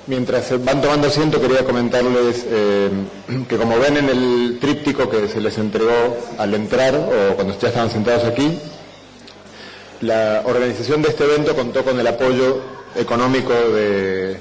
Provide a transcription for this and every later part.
Mientras van tomando asiento, quería comentarles que, como ven en el tríptico que se les entregó al entrar o cuando ya estaban sentados aquí, la organización de este evento contó con el apoyo económico de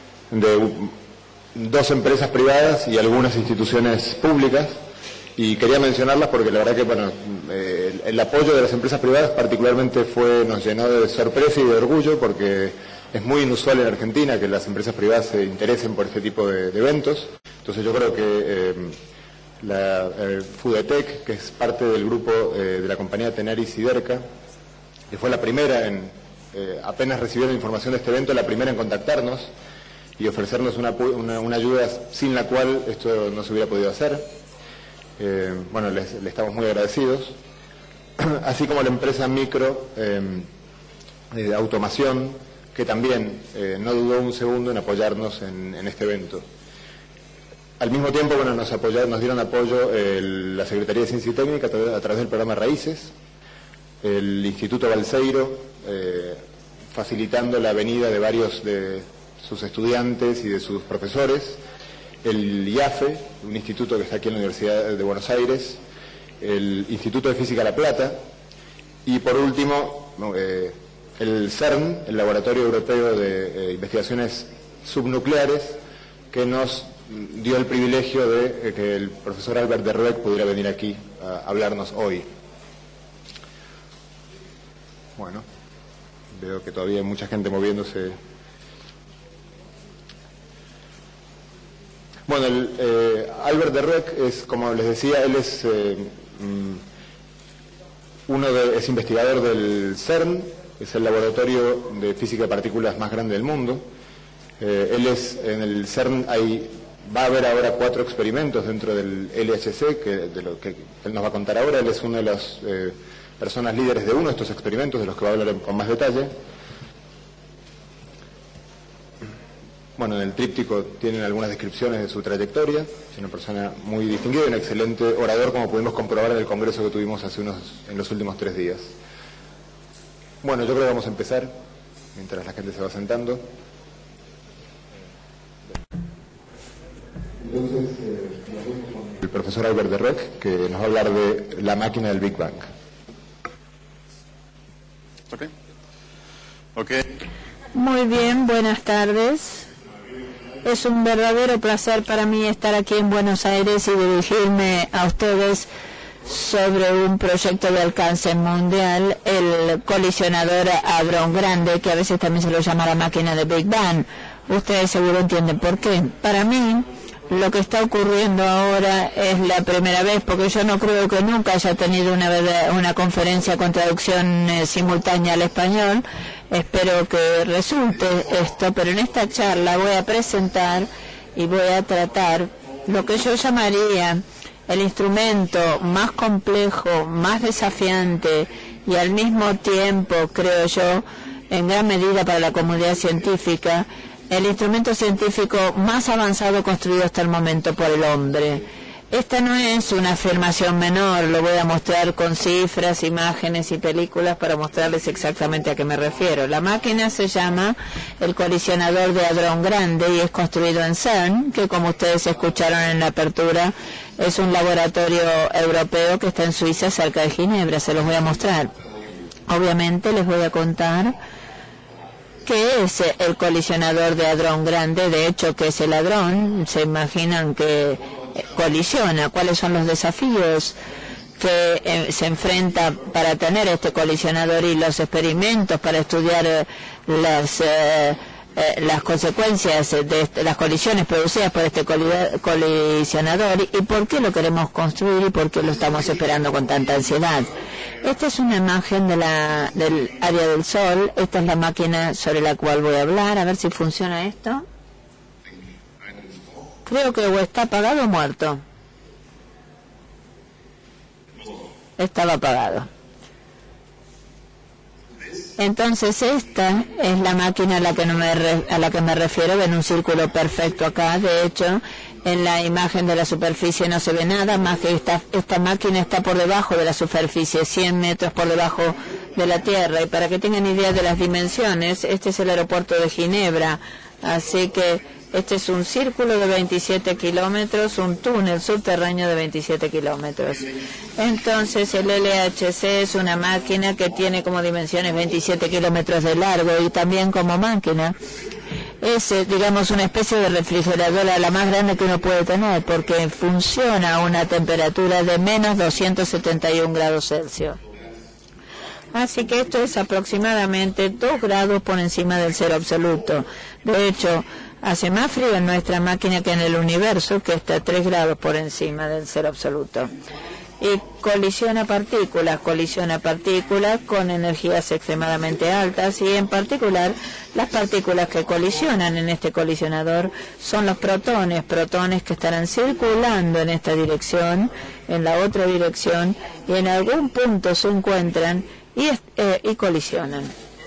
2 empresas privadas y algunas instituciones públicas, y quería mencionarlas porque la verdad que bueno, el apoyo de las empresas privadas particularmente nos llenó de sorpresa y de orgullo, porque es muy inusual en Argentina que las empresas privadas se interesen por este tipo de eventos. Entonces yo creo que la Foodetec, que es parte del grupo de la compañía Tenaris Siderca, que fue la primera apenas recibió la información de este evento, la primera en contactarnos y ofrecernos una ayuda sin la cual esto no se hubiera podido hacer. Bueno, le estamos muy agradecidos. Así como la empresa Micro de Automación, que también no dudó un segundo en apoyarnos en este evento. Al mismo tiempo, bueno, nos dieron apoyo la Secretaría de Ciencia y Técnica a través del programa Raíces, el Instituto Balseiro, facilitando la venida de varios de sus estudiantes y de sus profesores, el IAFE, un instituto que está aquí en la Universidad de Buenos Aires, el Instituto de Física La Plata, y por último, el CERN, el Laboratorio Europeo de Investigaciones Subnucleares, que nos dio el privilegio de que el profesor Albert de Rueck pudiera venir aquí a hablarnos hoy. Bueno, veo que todavía hay mucha gente moviéndose. Bueno, Albert de Rueck es, como les decía, él es es investigador del CERN, es el laboratorio de física de partículas más grande del mundo. En el CERN va a haber ahora 4 experimentos dentro del LHC, de lo que él nos va a contar ahora. Él es una de las personas líderes de uno de estos experimentos, de los que va a hablar con más detalle. Bueno, en el tríptico tienen algunas descripciones de su trayectoria. Es una persona muy distinguida y un excelente orador, como pudimos comprobar en el congreso que tuvimos en los últimos 3 días. Bueno, yo creo que vamos a empezar, mientras la gente se va sentando. Entonces, el profesor Albert de Rueck, que nos va a hablar de la máquina del Big Bang. Muy bien, buenas tardes. Es un verdadero placer para mí estar aquí en Buenos Aires y dirigirme a ustedes sobre un proyecto de alcance mundial, el colisionador Hadrón Grande, que a veces también se lo llama la máquina de Big Bang. Ustedes seguro entienden por qué. Para mí, lo que está ocurriendo ahora es la primera vez, porque yo no creo que nunca haya tenido una conferencia con traducción simultánea al español. Espero que resulte esto, pero en esta charla voy a presentar y voy a tratar lo que yo llamaría el instrumento más complejo, más desafiante y al mismo tiempo, creo yo, en gran medida para la comunidad científica, el instrumento científico más avanzado construido hasta el momento por el hombre. Esta no es una afirmación menor, lo voy a mostrar con cifras, imágenes y películas para mostrarles exactamente a qué me refiero. La máquina se llama el colisionador de Hadrón Grande y es construido en CERN, que como ustedes escucharon en la apertura, es un laboratorio europeo que está en Suiza, cerca de Ginebra. Se los voy a mostrar. Obviamente les voy a contar qué es el colisionador de Hadrón Grande. De hecho, ¿qué es el hadrón? Se imaginan que colisiona. ¿Cuáles son los desafíos que se enfrenta para tener este colisionador y los experimentos para estudiar las consecuencias de las colisiones producidas por este colisionador y por qué lo queremos construir y por qué lo estamos esperando con tanta ansiedad? Esta es una imagen del área del Sol. Esta es la máquina sobre la cual voy a hablar. A ver si funciona esto. Creo que o está apagado o muerto. Estaba apagado. Entonces esta es la máquina a la que me refiero. Ven un círculo perfecto acá. De hecho, en la imagen de la superficie no se ve nada más que esta máquina está por debajo de la superficie, 100 metros por debajo de la Tierra. Y para que tengan idea de las dimensiones, este es el aeropuerto de Ginebra. Así que este es un círculo de 27 kilómetros, un túnel subterráneo de 27 kilómetros. Entonces el LHC es una máquina que tiene como dimensiones 27 kilómetros de largo y también como máquina es, digamos, una especie de refrigeradora la más grande que uno puede tener, porque funciona a una temperatura de menos 271 grados Celsius. Así que esto es aproximadamente 2 grados por encima del cero absoluto. De hecho, hace más frío en nuestra máquina que en el universo, que está 3 grados por encima del cero absoluto. Y colisiona partículas con energías extremadamente altas, y en particular las partículas que colisionan en este colisionador son los protones que estarán circulando en esta dirección, en la otra dirección, y en algún punto se encuentran y colisionan.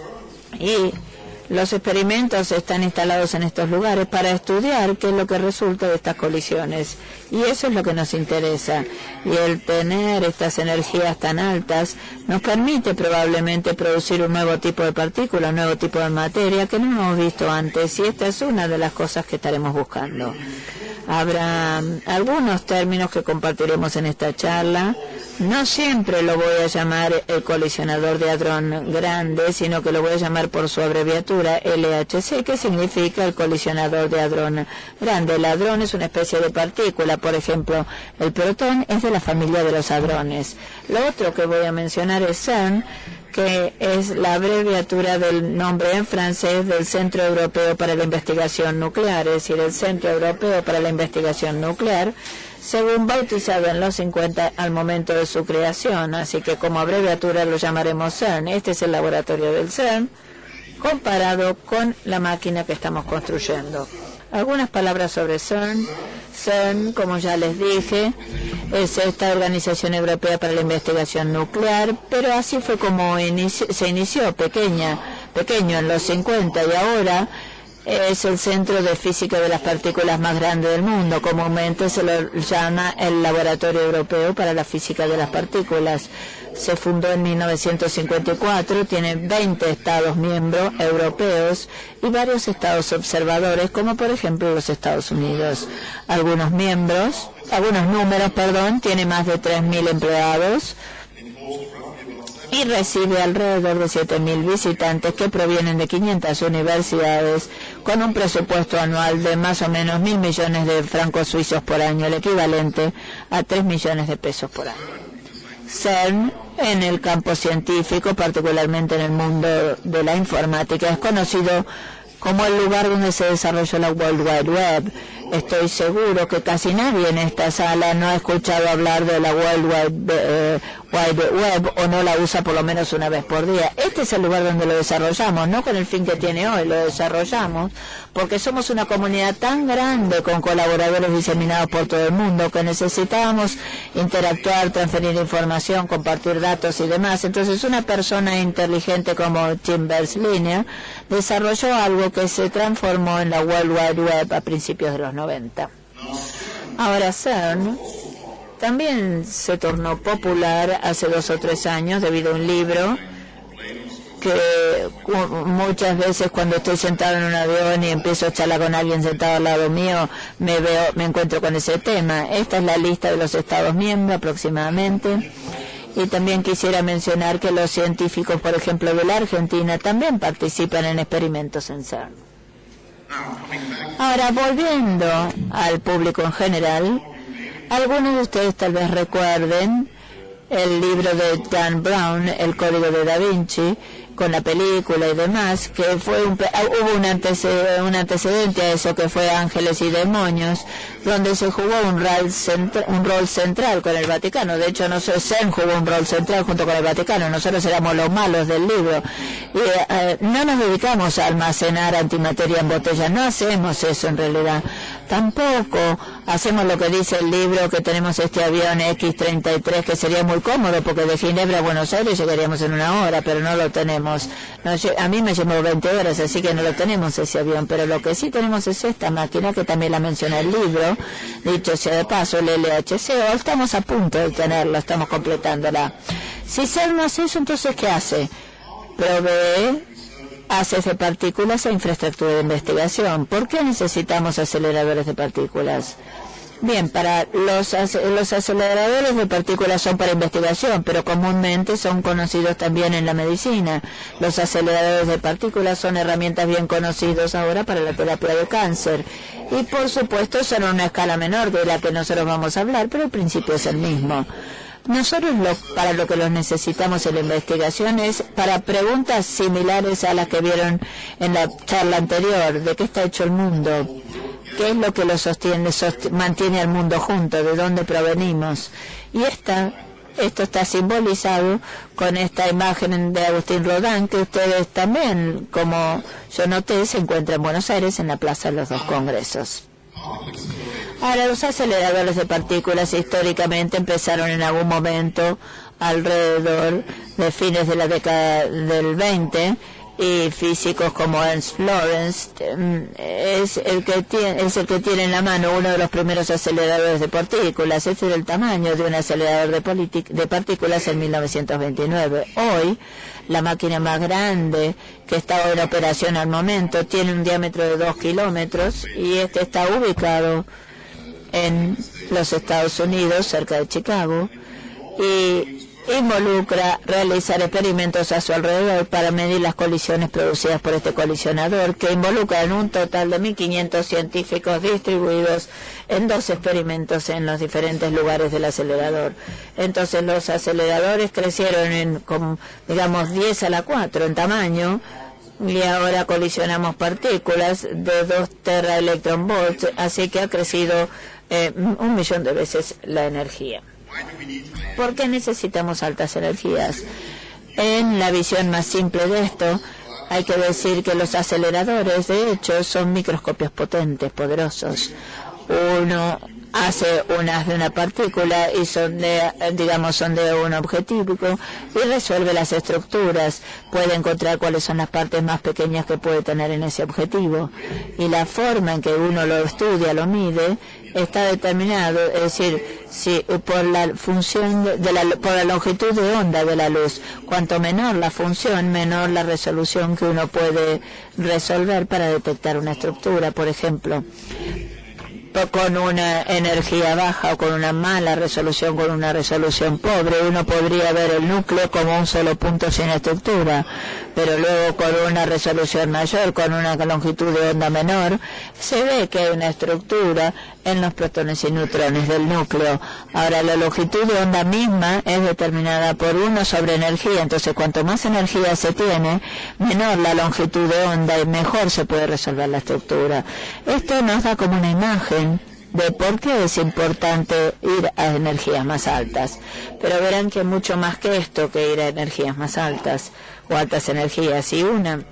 Y los experimentos están instalados en estos lugares para estudiar qué es lo que resulta de estas colisiones. Y eso es lo que nos interesa. Y el tener estas energías tan altas nos permite probablemente producir un nuevo tipo de partícula, un nuevo tipo de materia que no hemos visto antes. Y esta es una de las cosas que estaremos buscando. Habrá algunos términos que compartiremos en esta charla. No siempre lo voy a llamar el colisionador de hadrón grande, sino que lo voy a llamar por su abreviatura LHC, que significa el colisionador de hadrón grande. El hadrón es una especie de partícula, por ejemplo, el protón es de la familia de los hadrones. Lo otro que voy a mencionar es CERN, que es la abreviatura del nombre en francés del Centro Europeo para la Investigación Nuclear, es decir, el Centro Europeo para la Investigación Nuclear, según bautizado en los 50 al momento de su creación, así que como abreviatura lo llamaremos CERN. Este es el laboratorio del CERN, comparado con la máquina que estamos construyendo. Algunas palabras sobre CERN. CERN, como ya les dije, es esta Organización Europea para la Investigación Nuclear, pero así fue como se inició, pequeño en los 50, y ahora es el centro de física de las partículas más grande del mundo. Comúnmente se lo llama el Laboratorio Europeo para la Física de las Partículas. Se fundó en 1954, tiene 20 estados miembros europeos y varios estados observadores, como por ejemplo los Estados Unidos. Algunos números, tiene más de 3.000 empleados y recibe alrededor de 7.000 visitantes que provienen de 500 universidades, con un presupuesto anual de más o menos 1.000 millones de francos suizos por año, el equivalente a 3 millones de pesos por año. CERN, en el campo científico, particularmente en el mundo de la informática, es conocido como el lugar donde se desarrolló la World Wide Web. Estoy seguro que casi nadie en esta sala no ha escuchado hablar de la World Wide Web o no la usa por lo menos una vez por día. Este es el lugar donde lo desarrollamos, no con el fin que tiene hoy, lo desarrollamos porque somos una comunidad tan grande con colaboradores diseminados por todo el mundo que necesitábamos interactuar, transferir información, compartir datos y demás. Entonces una persona inteligente como Tim Berners-Lee desarrolló algo que se transformó en la World Wide Web a principios de los 90. Ahora CERN también se tornó popular hace 2 o 3 años debido a un libro que muchas veces cuando estoy sentado en un avión y empiezo a charlar con alguien sentado al lado mío, me encuentro con ese tema. Esta es la lista de los Estados miembros aproximadamente. Y también quisiera mencionar que los científicos, por ejemplo, de la Argentina, también participan en experimentos en CERN. Ahora, volviendo al público en general, algunos de ustedes tal vez recuerden el libro de Dan Brown, El Código de Da Vinci, con la película y demás, que fue hubo un antecedente a eso, que fue Ángeles y Demonios, donde se jugó un rol central con el Vaticano. De hecho, CERN jugó un rol central junto con el Vaticano. Nosotros éramos los malos del libro. Y no nos dedicamos a almacenar antimateria en botellas, no hacemos eso en realidad. Tampoco hacemos lo que dice el libro, que tenemos este avión X-33, que sería muy cómodo, porque de Ginebra a Buenos Aires llegaríamos en 1 hora, pero no lo tenemos. A mí me llevó 20 horas, así que no lo tenemos ese avión, pero lo que sí tenemos es esta máquina, que también la menciona el libro, dicho sea de paso, el LHC, o estamos a punto de tenerla, estamos completándola. Si CERN no hace eso, entonces ¿qué hace? Provee haces de partículas e infraestructura de investigación. ¿Por qué necesitamos aceleradores de partículas? Bien, para los aceleradores de partículas son para investigación, pero comúnmente son conocidos también en la medicina. Los aceleradores de partículas son herramientas bien conocidas ahora para la terapia de cáncer. Y por supuesto son a una escala menor de la que nosotros vamos a hablar, pero el principio es el mismo. Nosotros para lo que los necesitamos en la investigación es para preguntas similares a las que vieron en la charla anterior, de qué está hecho el mundo. ¿Qué es lo que lo mantiene al mundo junto? ¿De dónde provenimos? Y esto está simbolizado con esta imagen de Agustín Rodin, que ustedes también, como yo noté, se encuentra en Buenos Aires, en la Plaza de los Dos Congresos. Ahora, los aceleradores de partículas históricamente empezaron en algún momento alrededor de fines de la década del 20, y físicos como Ernst Lawrence es el que tiene en la mano uno de los primeros aceleradores de partículas. Este era el tamaño de un acelerador de partículas en 1929. Hoy, la máquina más grande que está en operación al momento tiene un diámetro de 2 kilómetros y este está ubicado en los Estados Unidos, cerca de Chicago, y involucra realizar experimentos a su alrededor para medir las colisiones producidas por este colisionador, que involucran un total de 1.500 científicos distribuidos en 2 experimentos en los diferentes lugares del acelerador. Entonces los aceleradores crecieron en, digamos, 10 a la 4 en tamaño, y ahora colisionamos partículas de 2 teraelectronvolts, así que ha crecido 1.000.000 de veces la energía. ¿Por qué necesitamos altas energías? En la visión más simple de esto, hay que decir que los aceleradores, de hecho, son microscopios potentes, poderosos. Uno hace de una partícula y sondea un objetivo y resuelve las estructuras. Puede encontrar cuáles son las partes más pequeñas que puede tener en ese objetivo. Y la forma en que uno lo estudia, lo mide, está determinado, es decir, por la función por la longitud de onda de la luz. Cuanto menor la función, menor la resolución que uno puede resolver para detectar una estructura. Por ejemplo, con una energía baja o con una mala resolución, con una resolución pobre, uno podría ver el núcleo como un solo punto sin estructura, pero luego con una resolución mayor, con una longitud de onda menor, se ve que hay una estructura en los protones y neutrones del núcleo. Ahora, la longitud de onda misma es determinada por 1 sobre energía, entonces cuanto más energía se tiene, menor la longitud de onda y mejor se puede resolver la estructura. Esto nos da como una imagen de por qué es importante ir a energías más altas. Pero verán que mucho más que esto, que ir a energías más altas o altas energías. Y uno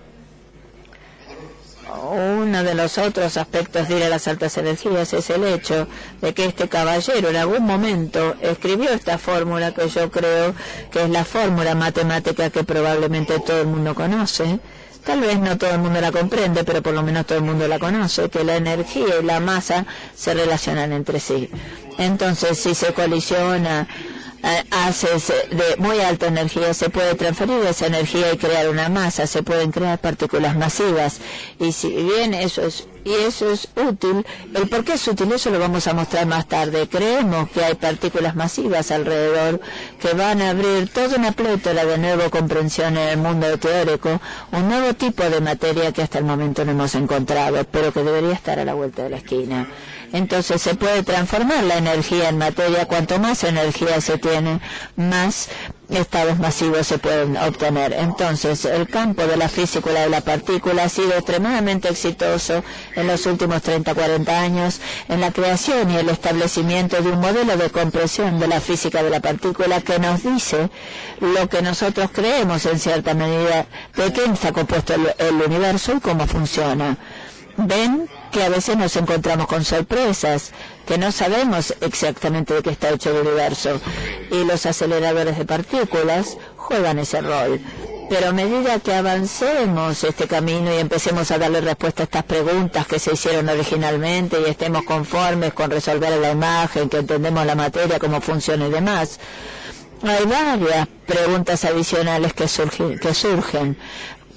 de los otros aspectos de ir a las altas energías es el hecho de que este caballero en algún momento escribió esta fórmula que yo creo que es la fórmula matemática que probablemente todo el mundo conoce. Tal vez no todo el mundo la comprende, pero por lo menos todo el mundo la conoce, que la energía y la masa se relacionan entre sí. Entonces, si se colisiona, de muy alta energía, se puede transferir esa energía y crear una masa, se pueden crear partículas masivas. Y si bien eso es útil, el por qué es útil, eso lo vamos a mostrar más tarde. Creemos que hay partículas masivas alrededor que van a abrir toda una plétora de nueva comprensión en el mundo teórico, un nuevo tipo de materia que hasta el momento no hemos encontrado, pero que debería estar a la vuelta de la esquina. Entonces se puede transformar la energía en materia. Cuanto más energía se tiene, más estados masivos se pueden obtener. Entonces, el campo de la física de la partícula ha sido extremadamente exitoso en los últimos 30-40 años en la creación y el establecimiento de un modelo de compresión de la física de la partícula que nos dice lo que nosotros creemos en cierta medida de qué está compuesto el universo y cómo funciona. Ven que a veces nos encontramos con sorpresas, que no sabemos exactamente de qué está hecho el universo, y los aceleradores de partículas juegan ese rol. Pero a medida que avancemos este camino y empecemos a darle respuesta a estas preguntas que se hicieron originalmente y estemos conformes con resolver la imagen, que entendemos la materia, cómo funciona y demás, hay varias preguntas adicionales que surgen.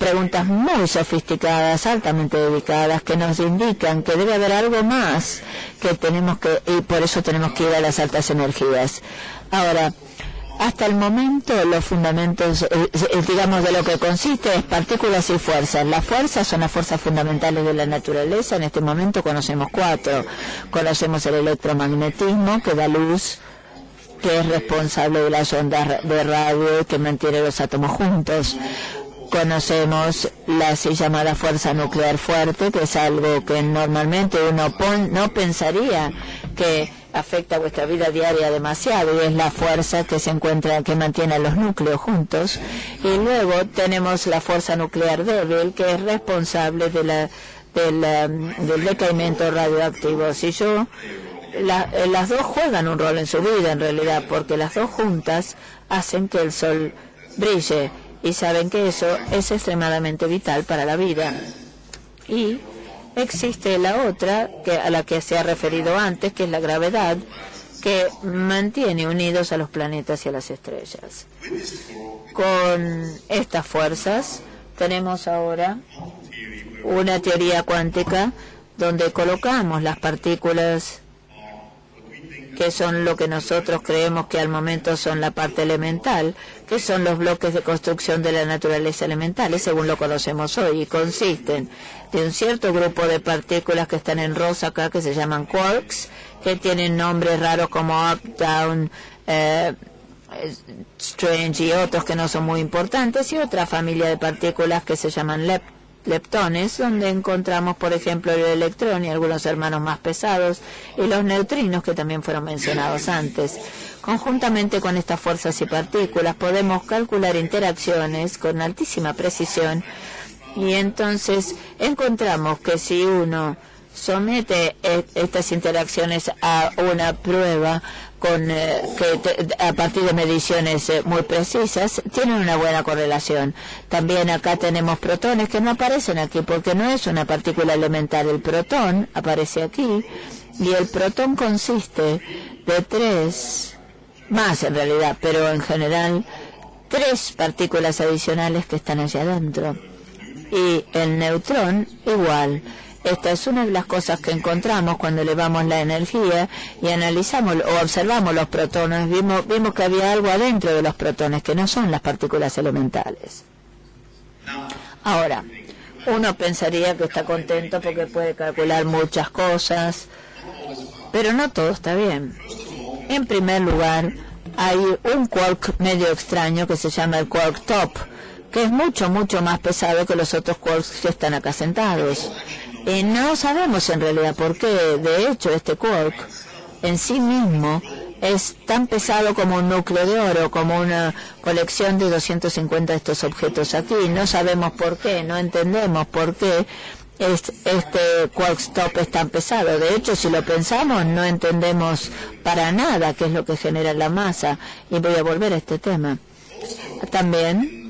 preguntas muy sofisticadas, altamente dedicadas, que nos indican que debe haber algo más que tenemos que, y por eso tenemos que ir a las altas energías. Ahora, hasta el momento los fundamentos, digamos, de lo que consiste es partículas y fuerzas. Las fuerzas son las fuerzas fundamentales de la naturaleza. En este momento conocemos 4. Conocemos el electromagnetismo, que da luz, que es responsable de las ondas de radio que mantiene los átomos juntos. Conocemos la así llamada fuerza nuclear fuerte, que es algo que normalmente uno no pensaría que afecta a vuestra vida diaria demasiado, y es la fuerza que se encuentra, que mantiene a los núcleos juntos. Y luego tenemos la fuerza nuclear débil, que es responsable del decaimiento radioactivo. Las dos juegan un rol en su vida, en realidad, porque las dos juntas hacen que el sol brille, y saben que eso es extremadamente vital para la vida. Y existe la otra, a la que se ha referido antes, que es la gravedad, que mantiene unidos a los planetas y a las estrellas. Con estas fuerzas tenemos ahora una teoría cuántica donde colocamos las partículas, que son lo que nosotros creemos que al momento son la parte elemental, que son los bloques de construcción de la naturaleza elementales, según lo conocemos hoy, y consisten de un cierto grupo de partículas que están en rosa acá, que se llaman quarks, que tienen nombres raros como Uptown, Strange y otros que no son muy importantes, y otra familia de partículas que se llaman leptones, donde encontramos, por ejemplo, el electrón y algunos hermanos más pesados, y los neutrinos, que también fueron mencionados antes. Conjuntamente con estas fuerzas y partículas podemos calcular interacciones con altísima precisión, y entonces encontramos que si uno somete estas interacciones a una prueba a partir de mediciones muy precisas, tienen una buena correlación. También acá tenemos protones que no aparecen aquí porque no es una partícula elemental. El protón aparece aquí, y el protón consiste de 3, más en realidad, pero en general 3 partículas adicionales que están allá adentro. Y el neutrón igual. Esta es una de las cosas que encontramos cuando elevamos la energía y analizamos o observamos los protones. Vimos que había algo adentro de los protones que no son las partículas elementales. Ahora, uno pensaría que está contento porque puede calcular muchas cosas, pero no todo está bien. En primer lugar, hay un quark medio extraño que se llama el quark top, que es mucho más pesado que los otros quarks que están acá sentados. Y no sabemos en realidad por qué. De hecho, este quark en sí mismo es tan pesado como un núcleo de oro, como una colección de 250 de estos objetos aquí. No sabemos por qué, no entendemos por qué este quark top es tan pesado. De hecho, si lo pensamos, no entendemos para nada qué es lo que genera la masa. Y voy a volver a este tema. También,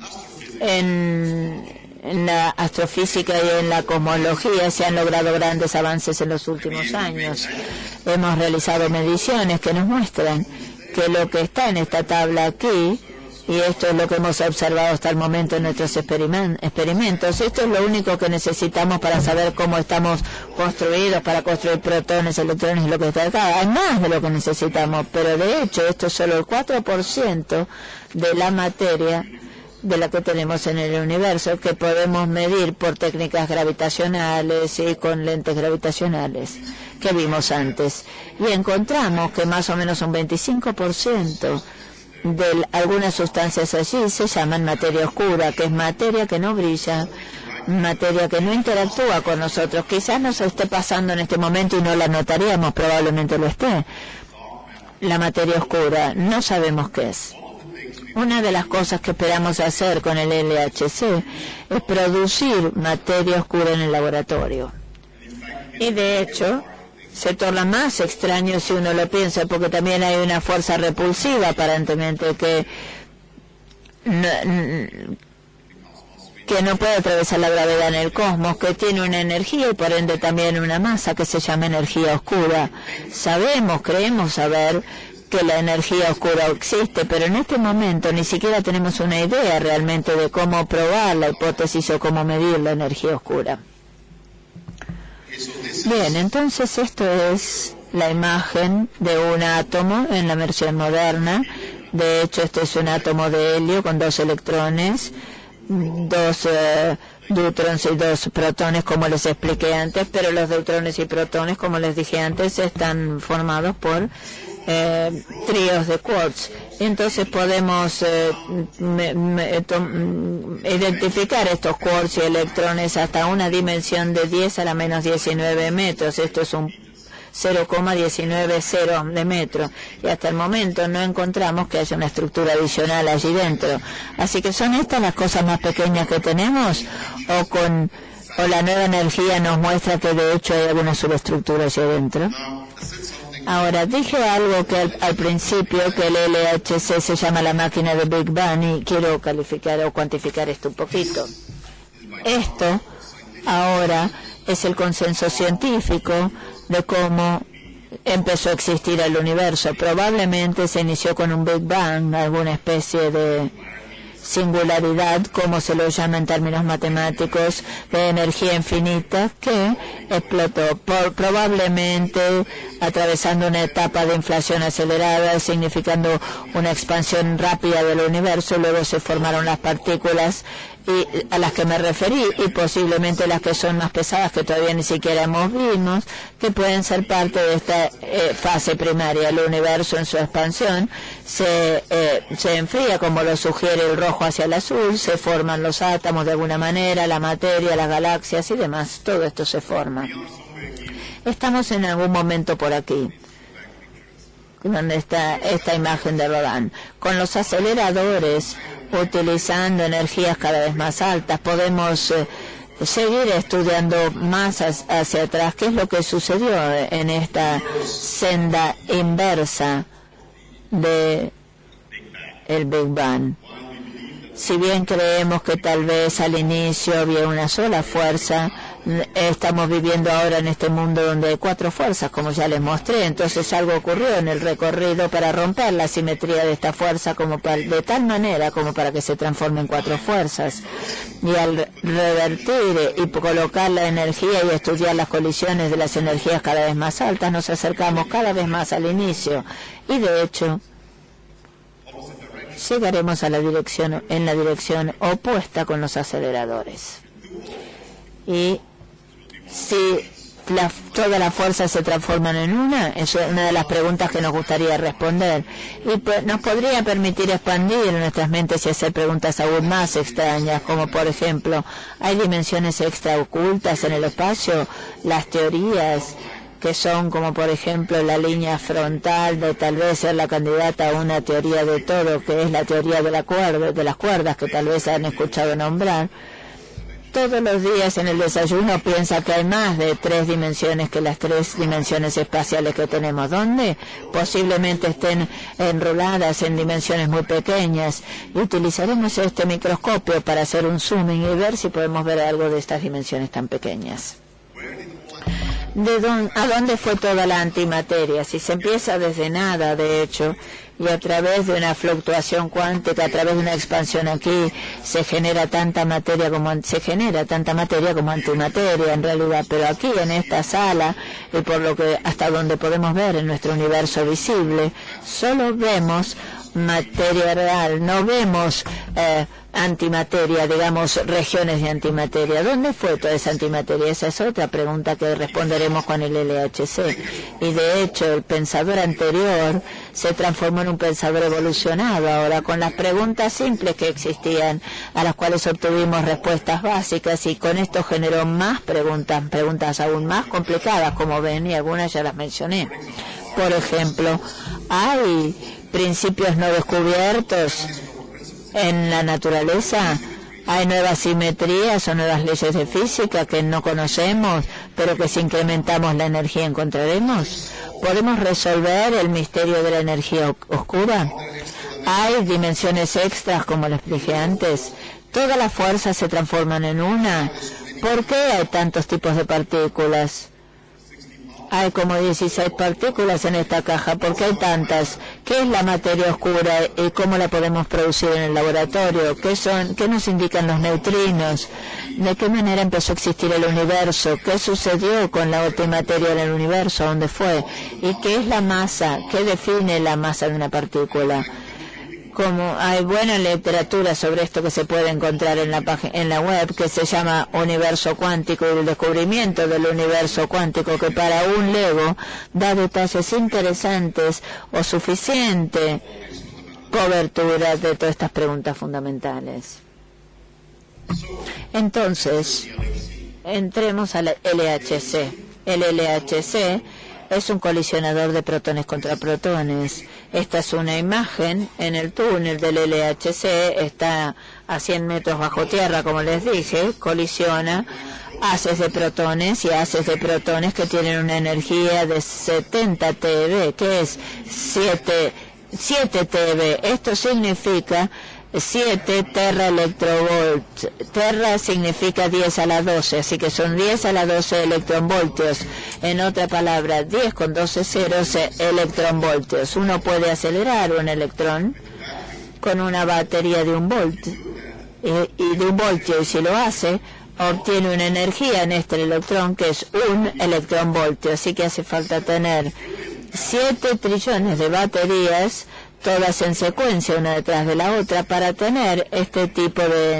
en la astrofísica y en la cosmología se han logrado grandes avances en los últimos años. Hemos realizado mediciones que nos muestran que lo que está en esta tabla aquí, y esto es lo que hemos observado hasta el momento en nuestros experimentos, esto es lo único que necesitamos para saber cómo estamos construidos, para construir protones, electrones y lo que está acá. Hay más de lo que necesitamos, pero de hecho esto es solo el 4% de la materia de la que tenemos en el universo, que podemos medir por técnicas gravitacionales y con lentes gravitacionales que vimos antes. Y encontramos que más o menos un 25% de algunas sustancias allí se llaman materia oscura, que es materia que no brilla, materia que no interactúa con nosotros. Quizás nos esté pasando en este momento y no la notaríamos, probablemente lo esté. La materia oscura, no sabemos qué es. Una de las cosas que esperamos hacer con el LHC es producir materia oscura en el laboratorio. Y de hecho, se torna más extraño si uno lo piensa, porque también hay una fuerza repulsiva, aparentemente, que no puede atravesar la gravedad en el cosmos, que tiene una energía y por ende también una masa que se llama energía oscura. Creemos saber que la energía oscura existe, pero en este momento ni siquiera tenemos una idea realmente de cómo probar la hipótesis o cómo medir la energía oscura. Bien, entonces esto es la imagen de un átomo en la versión moderna. De hecho, este es un átomo de helio con 2 electrones, 2 deutrones y 2 protones, como les expliqué antes, pero los deutrones y protones, como les dije antes, están formados por tríos de quarks. Entonces podemos identificar estos quarks y electrones hasta una dimensión de 10 a la menos 19 metros. Esto es un 0,190 de metro, y hasta el momento no encontramos que haya una estructura adicional allí dentro. Así que son estas las cosas más pequeñas que tenemos, o la nueva energía nos muestra que de hecho hay alguna subestructura allí dentro. Ahora, dije algo que al principio, que el LHC se llama la máquina de Big Bang, y quiero calificar o cuantificar esto un poquito. Esto ahora es el consenso científico de cómo empezó a existir el universo. Probablemente se inició con un Big Bang, alguna especie de singularidad, como se lo llama en términos matemáticos, de energía infinita que explotó, probablemente atravesando una etapa de inflación acelerada, significando una expansión rápida del universo. Luego se formaron las partículas a las que me referí, y posiblemente las que son más pesadas, que todavía ni siquiera hemos visto, que pueden ser parte de esta fase primaria. El universo en su expansión se enfría, como lo sugiere el rojo hacia el azul, se forman los átomos de alguna manera, la materia, las galaxias y demás, todo esto se forma. Estamos en algún momento por aquí, donde está esta imagen de Rodin. Con los aceleradores, utilizando energías cada vez más altas, podemos seguir estudiando más hacia atrás qué es lo que sucedió en esta senda inversa de el Big Bang. Si bien creemos que tal vez al inicio había una sola fuerza, estamos viviendo ahora en este mundo donde hay 4 fuerzas, como ya les mostré. Entonces algo ocurrió en el recorrido para romper la simetría de esta fuerza, de tal manera como para que se transforme en 4 fuerzas. Y al revertir y colocar la energía y estudiar las colisiones de las energías cada vez más altas, nos acercamos cada vez más al inicio. Y de hecho, llegaremos a en la dirección opuesta con los aceleradores. Y si todas las fuerzas se transforman en una, es una de las preguntas que nos gustaría responder, y nos podría permitir expandir nuestras mentes y hacer preguntas aún más extrañas, como por ejemplo, ¿hay dimensiones extra ocultas en el espacio? Las teorías que son como por ejemplo la línea frontal de tal vez ser la candidata a una teoría de todo, que es la teoría de las cuerdas, que tal vez han escuchado nombrar. Todos los días en el desayuno piensa que hay más de 3 dimensiones que las 3 dimensiones espaciales que tenemos. ¿Dónde? Posiblemente estén enroladas en dimensiones muy pequeñas, y utilizaremos este microscopio para hacer un zooming y ver si podemos ver algo de estas dimensiones tan pequeñas. ¿A dónde fue toda la antimateria? Si se empieza desde nada, de hecho, y a través de una fluctuación cuántica, a través de una expansión aquí, se genera tanta materia como antimateria en realidad. Pero aquí en esta sala, y por lo que hasta donde podemos ver en nuestro universo visible, solo vemos materia real, no vemos antimateria, digamos, regiones de antimateria. ¿Dónde fue toda esa antimateria? Esa es otra pregunta que responderemos con el LHC. Y de hecho, el pensador anterior se transformó en un pensador evolucionado ahora, con las preguntas simples que existían, a las cuales obtuvimos respuestas básicas, y con esto generó más preguntas aún más complicadas, como ven, y algunas ya las mencioné. Por ejemplo, ¿hay principios no descubiertos en la naturaleza? ¿Hay nuevas simetrías o nuevas leyes de física que no conocemos, pero que si incrementamos la energía encontraremos? ¿Podemos resolver el misterio de la energía oscura? ¿Hay dimensiones extras, como les dije antes? ¿Todas las fuerzas se transforman en una? ¿Por qué hay tantos tipos de partículas? hay como 16 partículas en esta caja. ¿Por qué hay tantas? ¿Qué es la materia oscura y cómo la podemos producir en el laboratorio? ¿Qué nos indican los neutrinos? ¿De qué manera empezó a existir el universo? ¿Qué sucedió con la antimateria en el universo? ¿Dónde fue? ¿Y qué es la masa? ¿Qué define la masa de una partícula? Como hay buena literatura sobre esto que se puede encontrar en la web, que se llama Universo Cuántico y el descubrimiento del universo cuántico, que para un lego da detalles interesantes o suficiente cobertura de todas estas preguntas fundamentales. Entonces, entremos al LHC. El LHC es un colisionador de protones contra protones. Esta es una imagen en el túnel del LHC, está a 100 metros bajo tierra, como les dije, colisiona haces de protones y haces de protones que tienen una energía de 70 TeV, que es 7 TeV. Esto significa 7 teraelectrovolt. Terra significa 10 a la 12, así que son 10 a la 12 electronvoltios. En otra palabra, 10 con 12 ceros electronvoltios. Uno puede acelerar un electrón con una batería de 1 volt y de 1 voltio, y si lo hace, obtiene una energía en este electrón que es 1 electronvoltio. Así que hace falta tener 7 trillones de baterías, todas en secuencia una detrás de la otra, para tener este tipo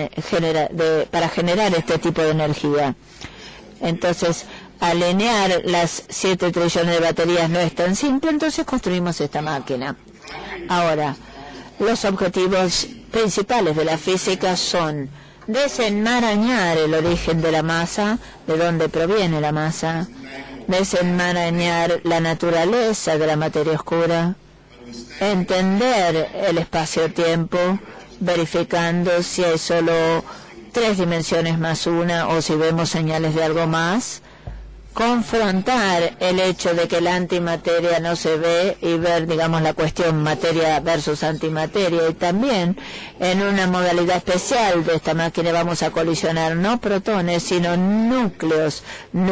para generar este tipo de energía. Entonces, alinear las 7 trillones de baterías no es tan simple, entonces construimos esta máquina. Ahora, los objetivos principales de la física son desenmarañar el origen de la masa, de dónde proviene la masa, desenmarañar la naturaleza de la materia oscura, entender el espacio-tiempo, verificando si hay solo 3 dimensiones más una o si vemos señales de algo más, confrontar el hecho de que la antimateria no se ve y ver, digamos, la cuestión materia versus antimateria. Y también en una modalidad especial de esta máquina vamos a colisionar no protones sino núcleos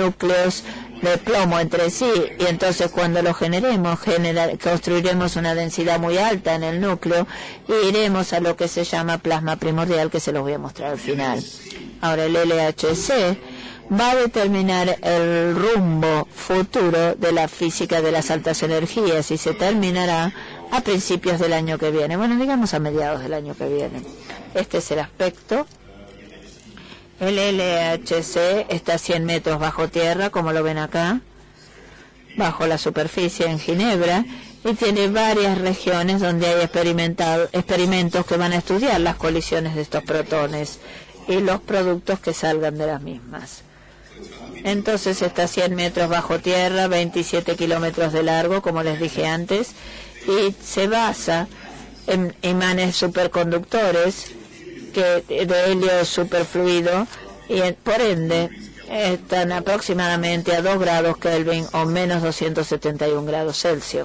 de plomo entre sí, y entonces cuando lo generemos construiremos una densidad muy alta en el núcleo e iremos a lo que se llama plasma primordial, que se los voy a mostrar al final. Ahora, el LHC va a determinar el rumbo futuro de la física de las altas energías y se terminará a principios del año que viene, bueno, digamos a mediados del año que viene. Este es el aspecto. El LHC está a 100 metros bajo tierra, como lo ven acá, bajo la superficie en Ginebra, y tiene varias regiones donde hay experimentos que van a estudiar las colisiones de estos protones y los productos que salgan de las mismas. Entonces está a 100 metros bajo tierra, 27 kilómetros de largo, como les dije antes, y se basa en imanes superconductores de helio superfluido, y por ende están aproximadamente a 2 grados Kelvin o menos 271 grados Celsius.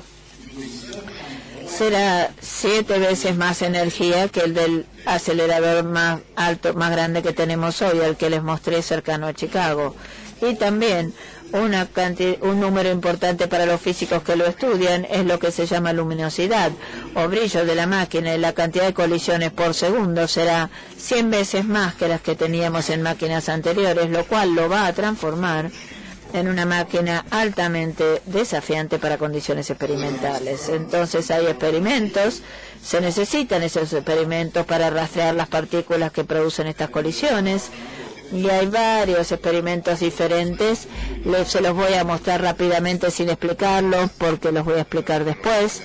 Será 7 veces más energía que el del acelerador más alto, más grande que tenemos hoy, el que les mostré cercano a Chicago. Y también un número importante para los físicos que lo estudian es lo que se llama luminosidad o brillo de la máquina, y la cantidad de colisiones por segundo será 100 veces más que las que teníamos en máquinas anteriores, lo cual lo va a transformar en una máquina altamente desafiante para condiciones experimentales. Entonces hay experimentos, se necesitan esos experimentos para rastrear las partículas que producen estas colisiones, y hay varios experimentos diferentes. Se los voy a mostrar rápidamente sin explicarlos, porque los voy a explicar después.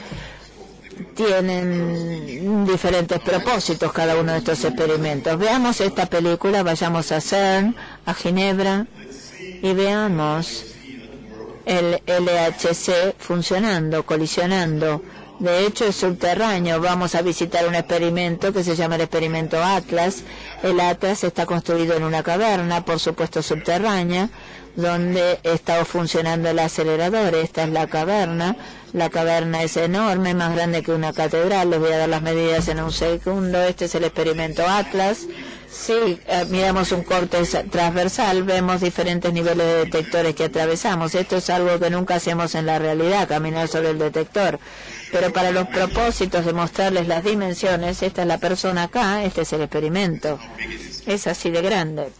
Tienen diferentes propósitos cada uno de estos experimentos. Veamos esta película, vayamos a CERN, a Ginebra, y veamos el LHC funcionando, colisionando. De hecho, es subterráneo. Vamos a visitar un experimento que se llama el experimento Atlas. El Atlas está construido en una caverna, por supuesto subterránea, donde está funcionando el acelerador. Esta es la caverna. La caverna es enorme, más grande que una catedral. Les voy a dar las medidas en un segundo. Este es el experimento Atlas. Si miramos un corte transversal, vemos diferentes niveles de detectores que atravesamos. Esto es algo que nunca hacemos en la realidad, caminar sobre el detector. Pero para los propósitos de mostrarles las dimensiones, esta es la persona acá, este es el experimento. Es así de grande.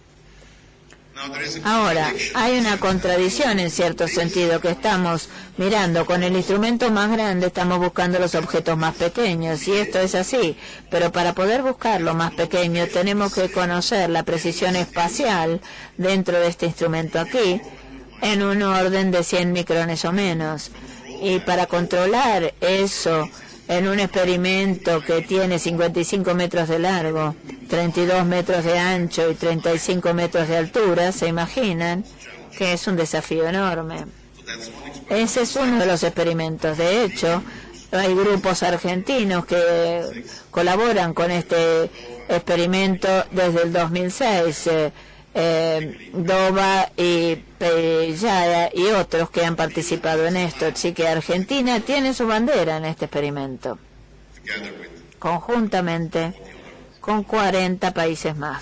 Ahora, hay una contradicción en cierto sentido, que estamos mirando con el instrumento más grande, estamos buscando los objetos más pequeños, y esto es así, pero para poder buscar lo más pequeño tenemos que conocer la precisión espacial dentro de este instrumento aquí, en un orden de 100 micrones o menos, y para controlar eso en un experimento que tiene 55 metros de largo, 32 metros de ancho y 35 metros de altura, se imaginan que es un desafío enorme. Ese es uno de los experimentos. De hecho, hay grupos argentinos que colaboran con este experimento desde el 2006. Dova y Pellada y otros que han participado en esto. Así que Argentina tiene su bandera en este experimento, conjuntamente con 40 países más.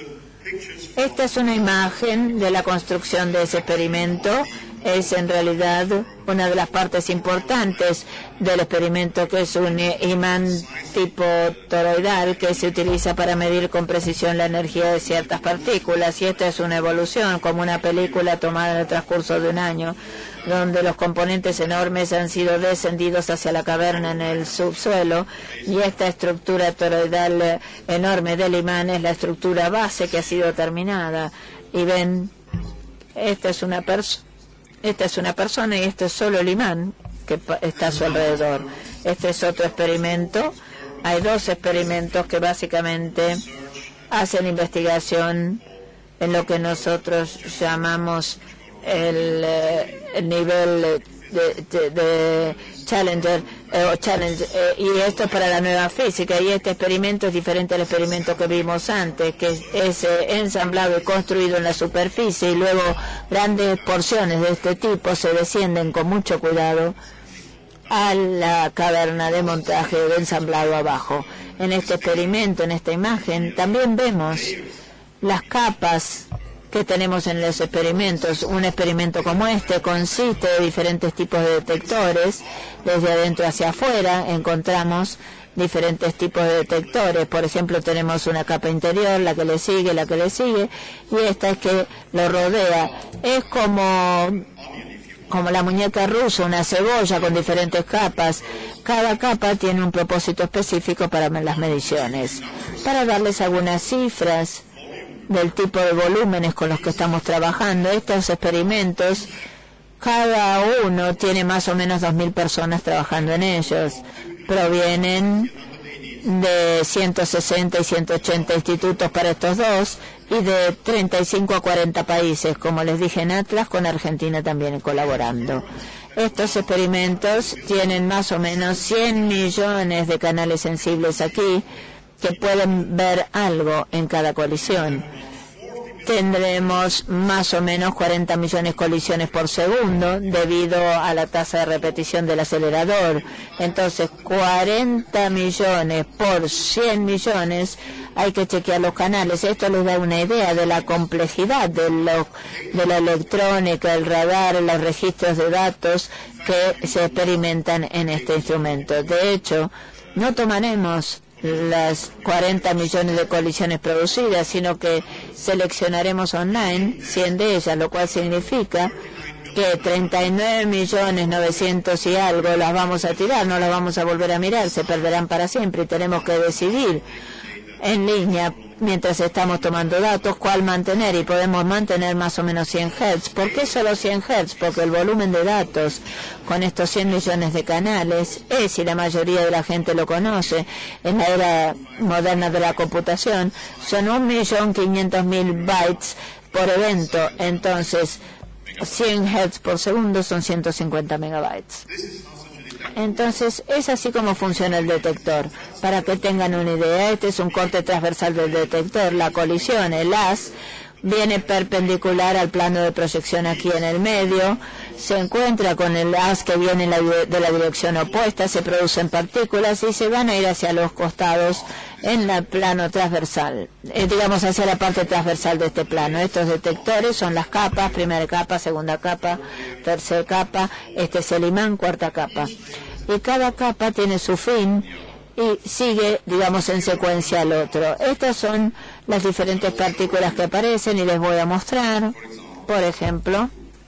Esta es una imagen de la construcción de ese experimento. Es en realidad una de las partes importantes del experimento, que es un imán tipo toroidal que se utiliza para medir con precisión la energía de ciertas partículas, y esta es una evolución, como una película tomada en el transcurso de un año, donde los componentes enormes han sido descendidos hacia la caverna en el subsuelo, y esta estructura toroidal enorme del imán es la estructura base que ha sido terminada. Y ven, esta es una persona y este es solo el imán que está a su alrededor. Este es otro experimento. Hay dos experimentos que básicamente hacen investigación en lo que nosotros llamamos el nivel de Challenger, y esto es para la nueva física, y este experimento es diferente al experimento que vimos antes, que es ensamblado y construido en la superficie, y luego grandes porciones de este tipo se descienden con mucho cuidado a la caverna de montaje de ensamblado abajo. En este experimento, en esta imagen, también vemos las capas que tenemos en los experimentos. Un experimento como este consiste de diferentes tipos de detectores. Desde adentro hacia afuera encontramos diferentes tipos de detectores. Por ejemplo, tenemos una capa interior, la que le sigue, y esta es que lo rodea. Es como la muñeca rusa, una cebolla con diferentes capas. Cada capa tiene un propósito específico para las mediciones. Para darles algunas cifras del tipo de volúmenes con los que estamos trabajando, estos experimentos, cada uno tiene más o menos 2.000 personas trabajando en ellos. Provienen de 160 y 180 institutos para estos dos, y de 35 a 40 países, como les dije en Atlas, con Argentina también colaborando. Estos experimentos tienen más o menos 100 millones de canales sensibles aquí, que pueden ver algo en cada colisión. Tendremos más o menos 40 millones de colisiones por segundo debido a la tasa de repetición del acelerador. Entonces, 40 millones por 100 millones, hay que chequear los canales. Esto les da una idea de la complejidad de la electrónica, el radar, los registros de datos que se experimentan en este instrumento. De hecho, no tomaremos las 40 millones de colisiones producidas, sino que seleccionaremos online 100 de ellas, lo cual significa que 39 millones 900 y algo las vamos a tirar, no las vamos a volver a mirar, se perderán para siempre, y tenemos que decidir en línea, mientras estamos tomando datos, cuál mantener, y podemos mantener más o menos 100 Hz. ¿Por qué solo 100 Hz? Porque el volumen de datos con estos 100 millones de canales es, y la mayoría de la gente lo conoce, en la era moderna de la computación, son 1.500.000 bytes por evento. Entonces, 100 Hz por segundo son 150 megabytes. Entonces, es así como funciona el detector. Para que tengan una idea, este es un corte transversal del detector. La colisión, el haz, viene perpendicular al plano de proyección aquí en el medio, se encuentra con el haz que viene de la dirección opuesta, se producen partículas y se van a ir hacia los costados en el plano transversal, digamos hacia la parte transversal de este plano. Estos detectores son las capas, primera capa, segunda capa, tercera capa, este es el imán, cuarta capa. Y cada capa tiene su fin y sigue, digamos, en secuencia al otro. Estas son las diferentes partículas que aparecen y les voy a mostrar, por ejemplo,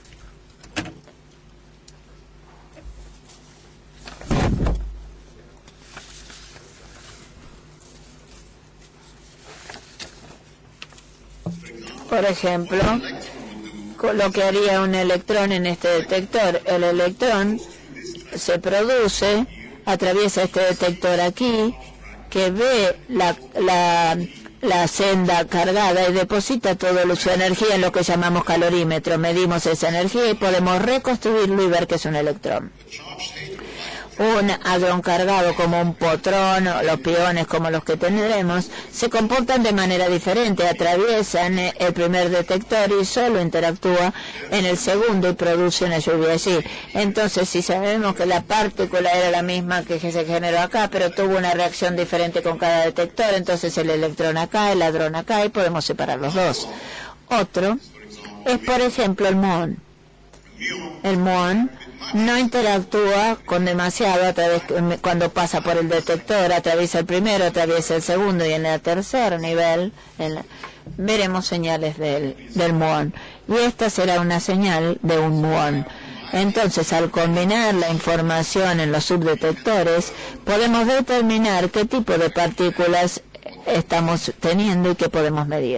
lo que haría un electrón en este detector. El electrón se produce, atraviesa este detector aquí, que ve la senda cargada y deposita toda su energía en lo que llamamos calorímetro. Medimos esa energía y podemos reconstruirlo y ver que es un electrón. Un hadrón cargado como un potrón o los piones como los que tendremos se comportan de manera diferente, atraviesan el primer detector y solo interactúa en el segundo y produce una lluvia allí. Entonces, si sabemos que la partícula era la misma que se generó acá, pero tuvo una reacción diferente con cada detector, entonces el electrón acá, el hadrón acá, y podemos separar los dos. Otro es, por ejemplo, el muón. El muón no interactúa con demasiado cuando pasa por el detector, atraviesa el primero, atraviesa el segundo y en el tercer nivel veremos señales del muón. Y esta será una señal de un muón. Entonces, al combinar la información en los subdetectores, podemos determinar qué tipo de partículas estamos teniendo y qué podemos medir.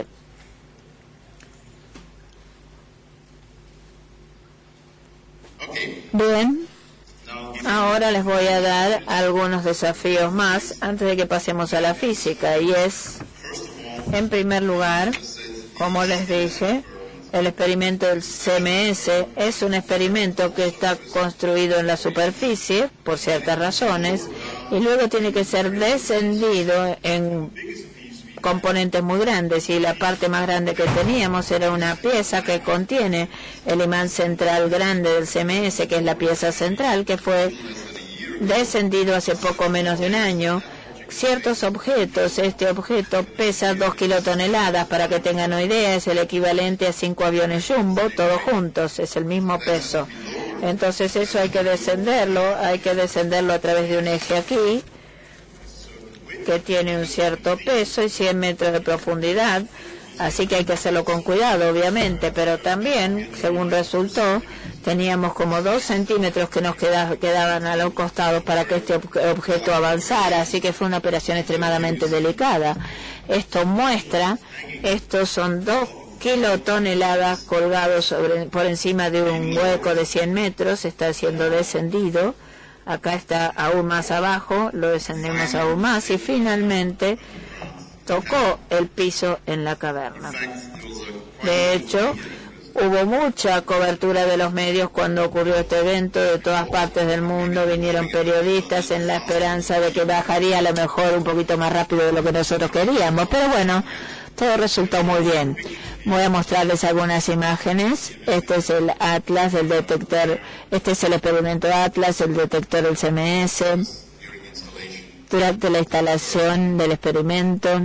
Bien, ahora les voy a dar algunos desafíos más antes de que pasemos a la física, y es, en primer lugar, como les dije, el experimento del CMS es un experimento que está construido en la superficie por ciertas razones y luego tiene que ser descendido en componentes muy grandes, y la parte más grande que teníamos era una pieza que contiene el imán central grande del CMS, que es la pieza central, que fue descendido hace poco menos de un año. Ciertos objetos, este objeto pesa 2 kilotoneladas, para que tengan una idea, es el equivalente a 5 aviones Jumbo, todos juntos, es el mismo peso. Entonces eso hay que descenderlo a través de un eje aquí, que tiene un cierto peso y 100 metros de profundidad, así que hay que hacerlo con cuidado, obviamente, pero también, según resultó, teníamos como 2 centímetros que nos quedaban a los costados para que este objeto avanzara, así que fue una operación extremadamente delicada. Esto muestra, estos son 2 kilotoneladas colgados por encima de un hueco de 100 metros, está siendo descendido. Acá está aún más abajo, lo descendemos aún más y finalmente tocó el piso en la caverna. De hecho, hubo mucha cobertura de los medios cuando ocurrió este evento. De todas partes del mundo vinieron periodistas en la esperanza de que bajaría a lo mejor un poquito más rápido de lo que nosotros queríamos. Pero bueno, todo resultó muy bien. Voy a mostrarles algunas imágenes. Este es el Atlas, el detector. Este es el experimento Atlas, el detector del CMS. Durante la instalación del experimento.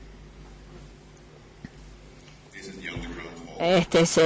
Este es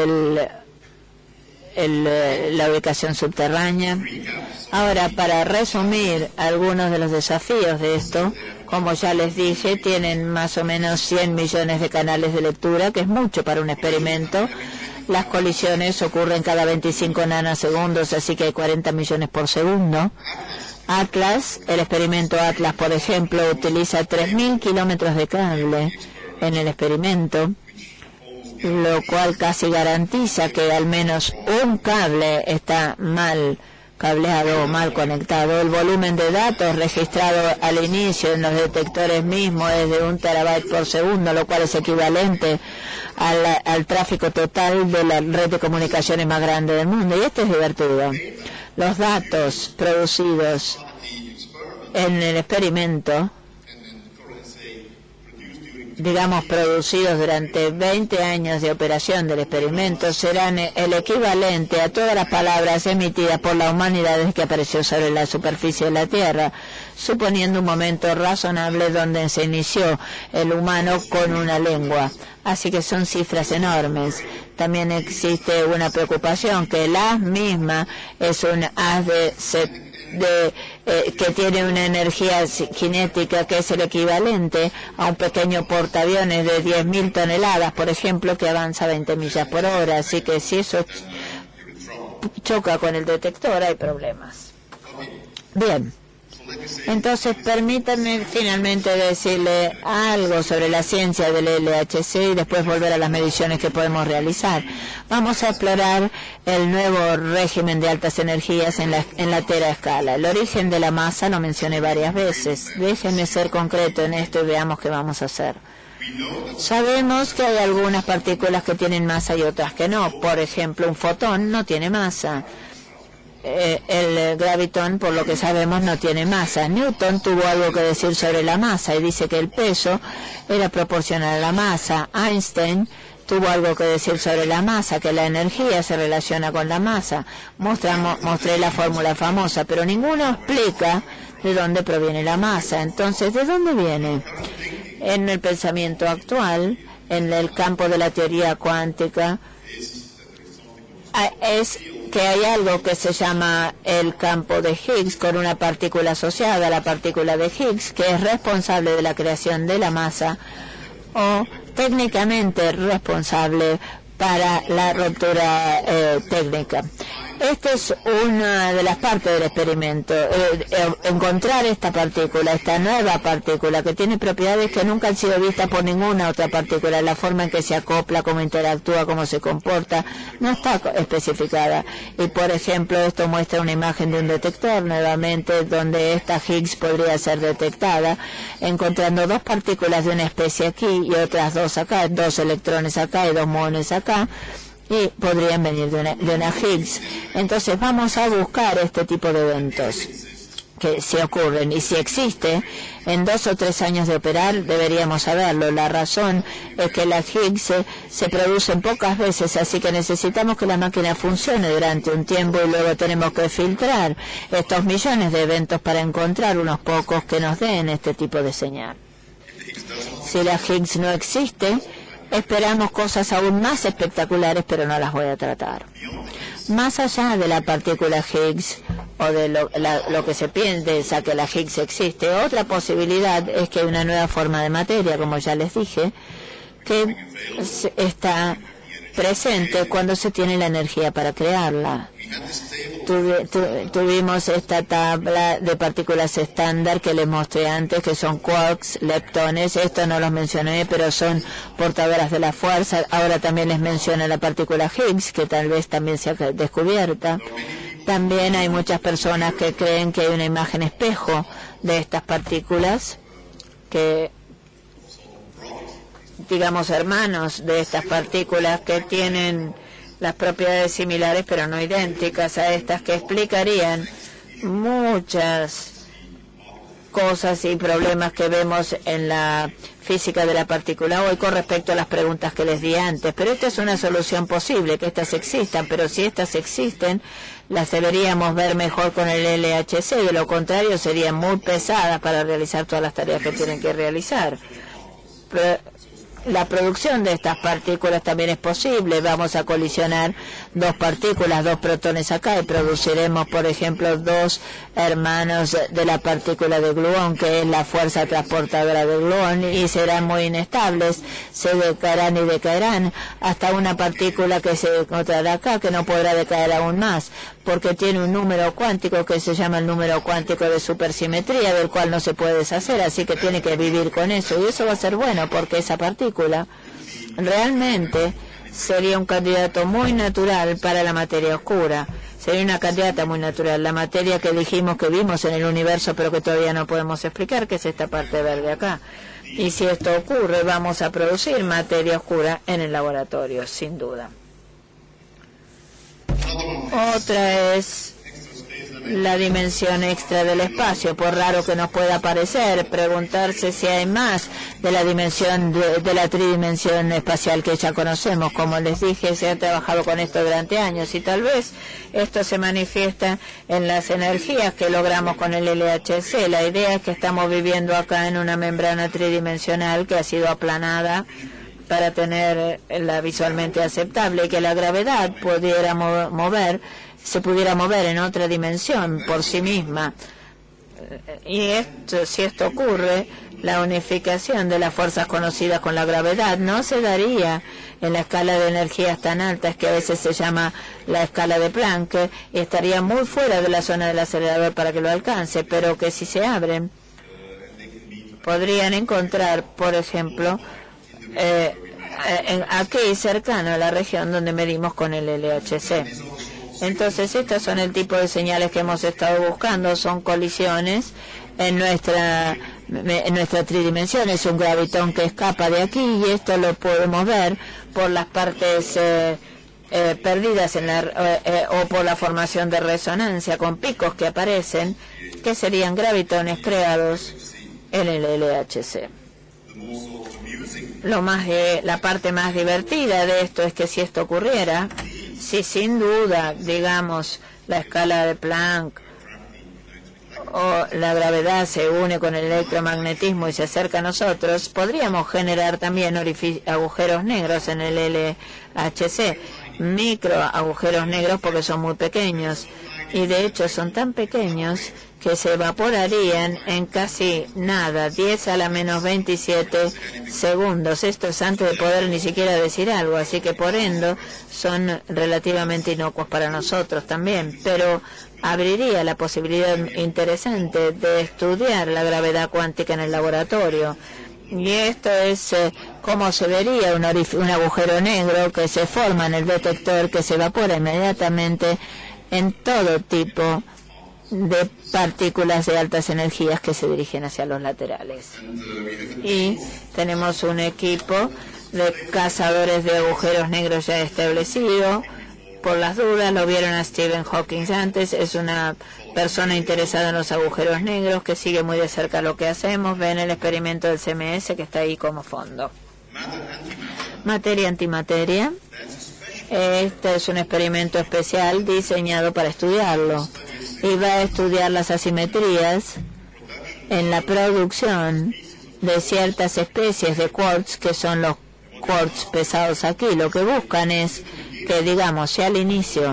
la ubicación subterránea. Ahora, para resumir algunos de los desafíos de esto, como ya les dije, tienen más o menos 100 millones de canales de lectura, que es mucho para un experimento. Las colisiones ocurren cada 25 nanosegundos, así que hay 40 millones por segundo. Atlas, el experimento Atlas, por ejemplo, utiliza 3.000 kilómetros de cable en el experimento, lo cual casi garantiza que al menos un cable está mal cableado o mal conectado. El volumen de datos registrado al inicio en los detectores mismos es de 1 terabyte por segundo, lo cual es equivalente al tráfico total de la red de comunicaciones más grande del mundo. Y esto es divertido. Los datos producidos en el experimento digamos, producidos durante 20 años de operación del experimento serán el equivalente a todas las palabras emitidas por la humanidad desde que apareció sobre la superficie de la Tierra, suponiendo un momento razonable donde se inició el humano con una lengua. Así que son cifras enormes. También existe una preocupación que la misma es un haz que tiene una energía cinética que es el equivalente a un pequeño portaaviones de 10.000 toneladas, por ejemplo, que avanza 20 millas por hora. Así que si eso choca con el detector, hay problemas. Bien. Entonces, permítanme finalmente decirle algo sobre la ciencia del LHC y después volver a las mediciones que podemos realizar. Vamos a explorar el nuevo régimen de altas energías en la teraescala. El origen de la masa lo mencioné varias veces. Déjenme ser concreto en esto y veamos qué vamos a hacer. Sabemos que hay algunas partículas que tienen masa y otras que no. Por ejemplo, un fotón no tiene masa. El gravitón, por lo que sabemos, no tiene masa. Newton tuvo algo que decir sobre la masa y dice que el peso era proporcional a la masa. Einstein tuvo algo que decir sobre la masa, que la energía se relaciona con la masa. Mostré la fórmula famosa, pero ninguno explica de dónde proviene la masa. Entonces, ¿de dónde viene? En el pensamiento actual, en el campo de la teoría cuántica, es que hay algo que se llama el campo de Higgs con una partícula asociada a la partícula de Higgs que es responsable de la creación de la masa o técnicamente responsable para la ruptura técnica. Esta es una de las partes del experimento, encontrar esta partícula, esta nueva partícula que tiene propiedades que nunca han sido vistas por ninguna otra partícula. La forma en que se acopla, cómo interactúa, cómo se comporta, no está especificada. Y por ejemplo, esto muestra una imagen de un detector, nuevamente, donde esta Higgs podría ser detectada, encontrando dos partículas de una especie aquí y otras dos acá, dos electrones acá y dos muones acá, y podrían venir de una Higgs. Entonces vamos a buscar este tipo de eventos que si ocurren y si existe en 2 o 3 años de operar deberíamos saberlo. La razón es que las Higgs se producen pocas veces, así que necesitamos que la máquina funcione durante un tiempo y luego tenemos que filtrar estos millones de eventos para encontrar unos pocos que nos den este tipo de señal. Si la Higgs no existe, esperamos cosas aún más espectaculares, pero no las voy a tratar. Más allá de la partícula Higgs o de lo que se piensa que la Higgs existe, otra posibilidad es que hay una nueva forma de materia, como ya les dije, que está presente cuando se tiene la energía para crearla. Tuvimos esta tabla de partículas estándar que les mostré antes, que son quarks, leptones. Esto no los mencioné, pero son portadoras de la fuerza. Ahora también les menciono la partícula Higgs, que tal vez también sea descubierta. También hay muchas personas que creen que hay una imagen espejo de estas partículas, que digamos hermanos de estas partículas que tienen las propiedades similares pero no idénticas a estas, que explicarían muchas cosas y problemas que vemos en la física de la partícula hoy con respecto a las preguntas que les di antes. Pero esta es una solución posible, que estas existan, pero si estas existen, las deberíamos ver mejor con el LHC, de lo contrario serían muy pesadas para realizar todas las tareas que tienen que realizar. La producción de estas partículas también es posible. Vamos a colisionar dos partículas, dos protones acá, y produciremos, por ejemplo, dos hermanos de la partícula de gluón, que es la fuerza transportadora de gluón, y serán muy inestables, se decaerán y decaerán hasta una partícula que se encontrará acá, que no podrá decaer aún más, porque tiene un número cuántico que se llama el número cuántico de supersimetría, del cual no se puede deshacer, así que tiene que vivir con eso, y eso va a ser bueno, porque esa partícula realmente sería un candidato muy natural para la materia oscura. Sería una candidata muy natural, la materia que dijimos que vimos en el universo pero que todavía no podemos explicar, que es esta parte verde acá. Y si esto ocurre, vamos a producir materia oscura en el laboratorio, sin duda. Otra es la dimensión extra del espacio, por raro que nos pueda parecer, preguntarse si hay más de la dimensión de la tridimensión espacial que ya conocemos. Como les dije, se ha trabajado con esto durante años y tal vez esto se manifiesta en las energías que logramos con el LHC. La idea es que estamos viviendo acá en una membrana tridimensional que ha sido aplanada para tenerla visualmente aceptable y que la gravedad pudiera se pudiera mover en otra dimensión por sí misma. Y si esto ocurre, la unificación de las fuerzas conocidas con la gravedad no se daría en la escala de energías tan altas que a veces se llama la escala de Planck, y estaría muy fuera de la zona del acelerador para que lo alcance, pero que si se abren, podrían encontrar, por ejemplo, aquí cercano a la región donde medimos con el LHC. Entonces, estos son el tipo de señales que hemos estado buscando, son colisiones en nuestra tridimensión. Es un gravitón que escapa de aquí y esto lo podemos ver por las partes perdidas o por la formación de resonancia con picos que aparecen, que serían gravitones creados en el LHC. La parte más divertida de esto es que si esto ocurriera, si sin duda, digamos, la escala de Planck o la gravedad se une con el electromagnetismo y se acerca a nosotros, podríamos generar también agujeros negros en el LHC, micro agujeros negros porque son muy pequeños, y de hecho son tan pequeños que se evaporarían en casi nada, 10 a la menos 27 segundos. Esto es antes de poder ni siquiera decir algo, así que por ende son relativamente inocuos para nosotros también, pero abriría la posibilidad interesante de estudiar la gravedad cuántica en el laboratorio. Y esto es cómo se vería un agujero negro que se forma en el detector, que se evapora inmediatamente en todo tipo de partículas de altas energías que se dirigen hacia los laterales. Y tenemos un equipo de cazadores de agujeros negros ya establecido. Por las dudas, lo vieron a Stephen Hawking antes, es una persona interesada en los agujeros negros que sigue muy de cerca lo que hacemos. Ven el experimento del CMS que está ahí como fondo. Materia-antimateria. Este es un experimento especial diseñado para estudiarlo. Y va a estudiar las asimetrías en la producción de ciertas especies de quarks, que son los quarks pesados aquí. Lo que buscan es que, digamos, si al inicio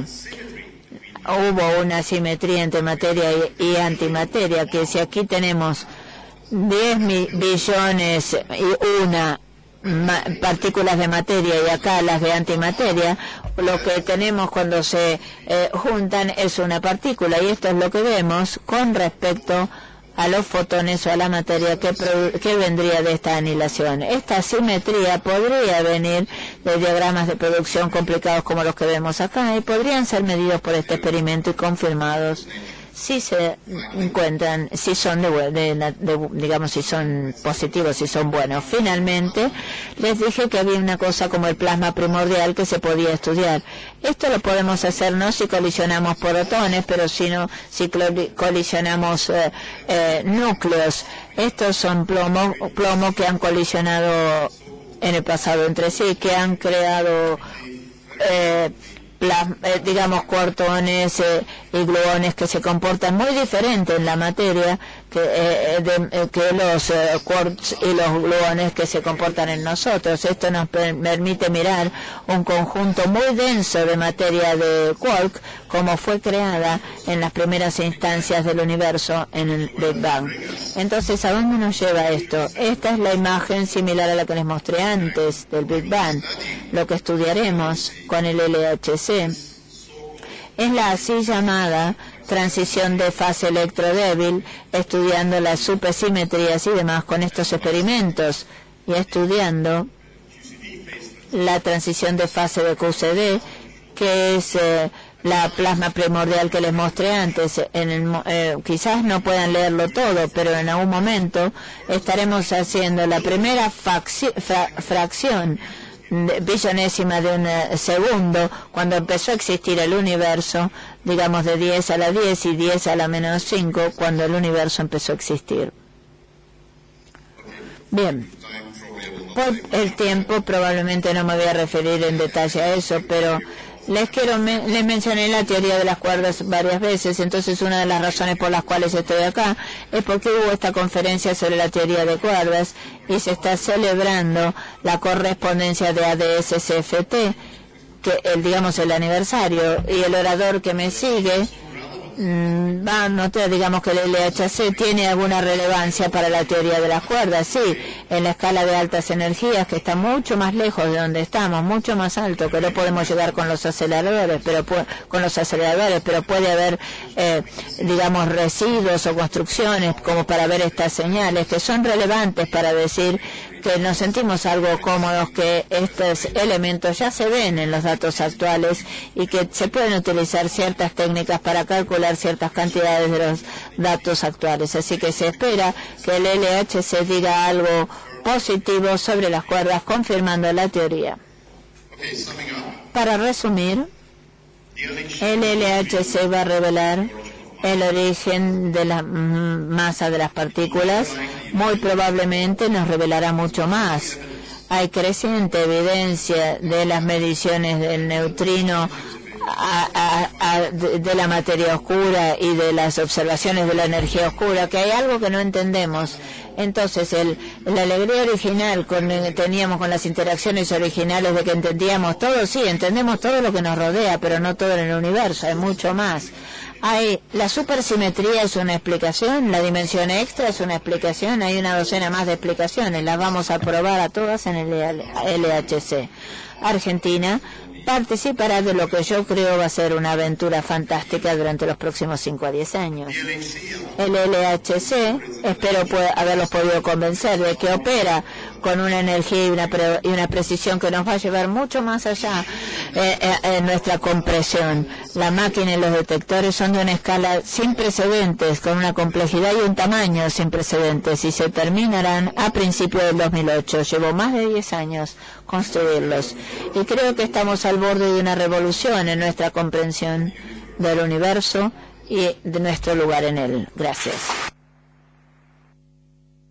hubo una asimetría entre materia y antimateria, que si aquí tenemos 10 billones y una partículas de materia y acá las de antimateria, lo que tenemos cuando se juntan es una partícula, y esto es lo que vemos con respecto a los fotones o a la materia que vendría de esta anihilación. Esta simetría podría venir de diagramas de producción complicados como los que vemos acá y podrían ser medidos por este experimento y confirmados si se encuentran, si son digamos, si son positivos, si son buenos. Finalmente, les dije que había una cosa como el plasma primordial que se podía estudiar. Esto lo podemos hacer no si colisionamos protones, pero sino si colisionamos núcleos. Estos son plomo que han colisionado en el pasado entre sí, que han creado digamos, quartones y gluones que se comportan muy diferente en la materia que los quarks y los gluones que se comportan en nosotros. Esto nos permite mirar un conjunto muy denso de materia de quark, como fue creada en las primeras instancias del universo en el Big Bang. Entonces, ¿a dónde nos lleva esto? Esta es la imagen similar a la que les mostré antes del Big Bang. Lo que estudiaremos con el LHC es la así llamada transición de fase electrodébil, estudiando las supersimetrías y demás con estos experimentos, y estudiando la transición de fase de QCD, que es la plasma primordial que les mostré antes. Quizás no puedan leerlo todo, pero en algún momento estaremos haciendo la primera fracción billonésima de un segundo, cuando empezó a existir el universo, digamos de 10 a la 10 y 10 a la menos 5, cuando el universo empezó a existir. Bien, por el tiempo probablemente no me voy a referir en detalle a eso, pero les mencioné la teoría de las cuerdas varias veces. Entonces una de las razones por las cuales estoy acá es porque hubo esta conferencia sobre la teoría de cuerdas y se está celebrando la correspondencia de ADS-CFT, que digamos el aniversario, y el orador que me sigue va a notar, digamos, que el LHC tiene alguna relevancia para la teoría de las cuerdas, sí, en la escala de altas energías, que está mucho más lejos de donde estamos, mucho más alto, que no podemos llegar con los aceleradores, pero puede haber, digamos, residuos o construcciones como para ver estas señales que son relevantes para decir que nos sentimos algo cómodos, que estos elementos ya se ven en los datos actuales y que se pueden utilizar ciertas técnicas para calcular ciertas cantidades de los datos actuales. Así que se espera que el LHC diga algo positivo sobre las cuerdas, confirmando la teoría. Para resumir, el LHC va a revelar el origen de la masa de las partículas. Muy probablemente nos revelará mucho más. Hay creciente evidencia de las mediciones del neutrino, de la materia oscura y de las observaciones de la energía oscura, que hay algo que no entendemos. Entonces, la alegría original que teníamos con las interacciones originales de que entendíamos todo, sí, entendemos todo lo que nos rodea, pero no todo en el universo, hay mucho más. La supersimetría es una explicación, la dimensión extra es una explicación, hay una docena más de explicaciones, las vamos a probar a todas en el LHC. Argentina participará de lo que yo creo va a ser una aventura fantástica durante los próximos 5 a 10 años. El LHC, espero haberlos podido convencer de que opera con una energía y una precisión que nos va a llevar mucho más allá en nuestra compresión. La máquina y los detectores son de una escala sin precedentes, con una complejidad y un tamaño sin precedentes, y se terminarán a principios del 2008. Llevó más de 10 años construirlos, y creo que estamos al borde de una revolución en nuestra comprensión del universo y de nuestro lugar en él. Gracias.